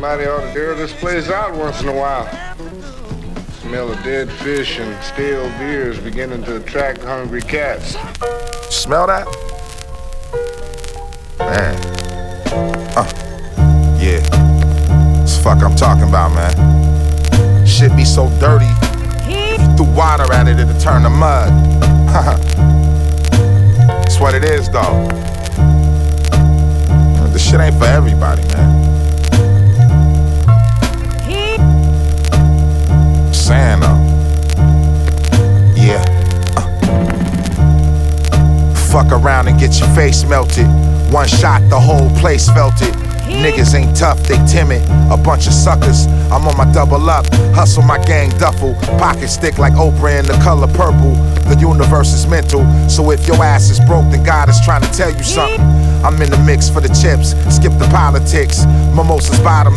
Somebody ought to air this place out once in a while. Smell of dead fish and stale beers beginning to attract hungry cats. Smell that? Man. Yeah. It's fuck I'm talking about, man. Shit be so dirty. You threw water at it, it'll turn to mud. That's what it is, though. This shit ain't for everybody, man. Saying though. Yeah. Fuck around and get your face melted. One shot, the whole place felt it. Niggas ain't tough, they timid. A bunch of suckers. I'm on my double up. Hustle my gang duffel. Pocket stick like Oprah in the color purple. The universe is mental. So if your ass is broke, then God is trying to tell you something. I'm in the mix for the chips. Skip the politics. Mimosas bottom.